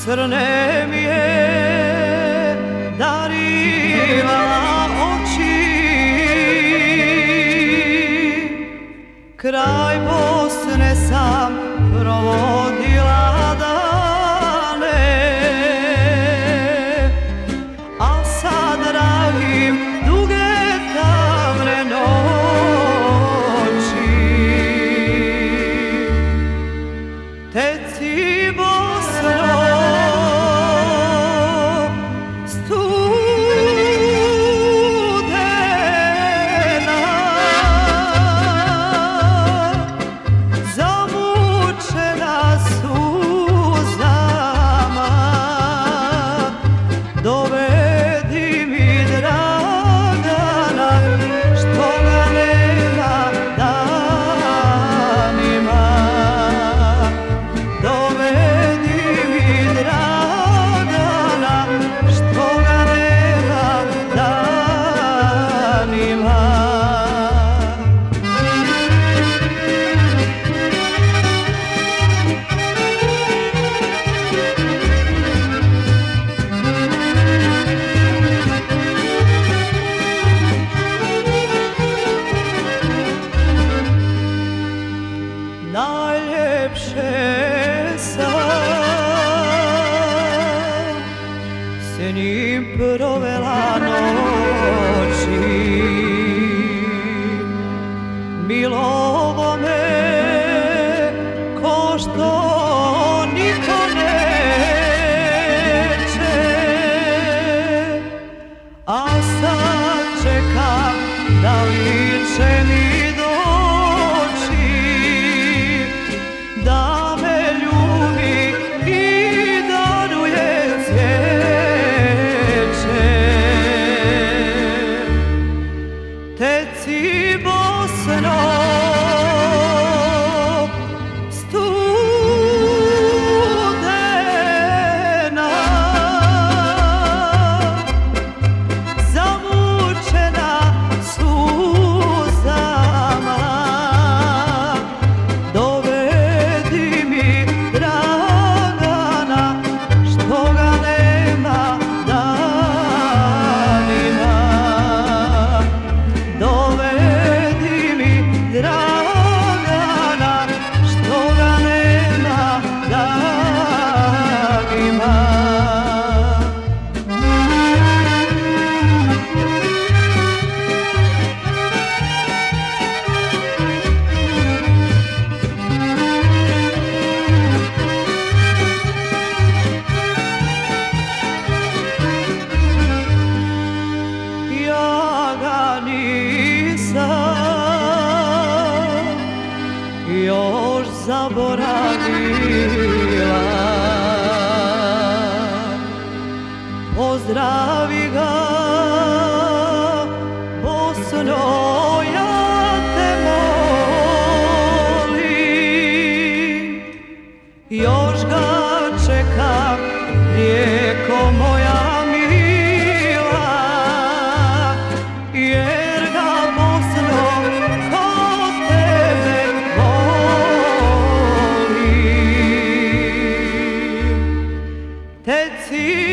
crne mi je darivala oči, kraj Bosne sam provodila dane, a sad ravim duge tamne noći. Teci Bosno, dovedi mi Dragana, što ga nema danima. Dovedi mi Dragana, što ga nema danima. Najljepše sam s njim provela noći, milovo me ko što niko neće, a sad čekam da li će mi da me ljubi i daruje cvijeće. Teci Bosno, studena, zamučena suzama, još zaboravila. Pozdravi ga, Bosno, ja te molim, još ga čekam, rijeko moja mila, jer ga Bosno kod tebe volim. Teci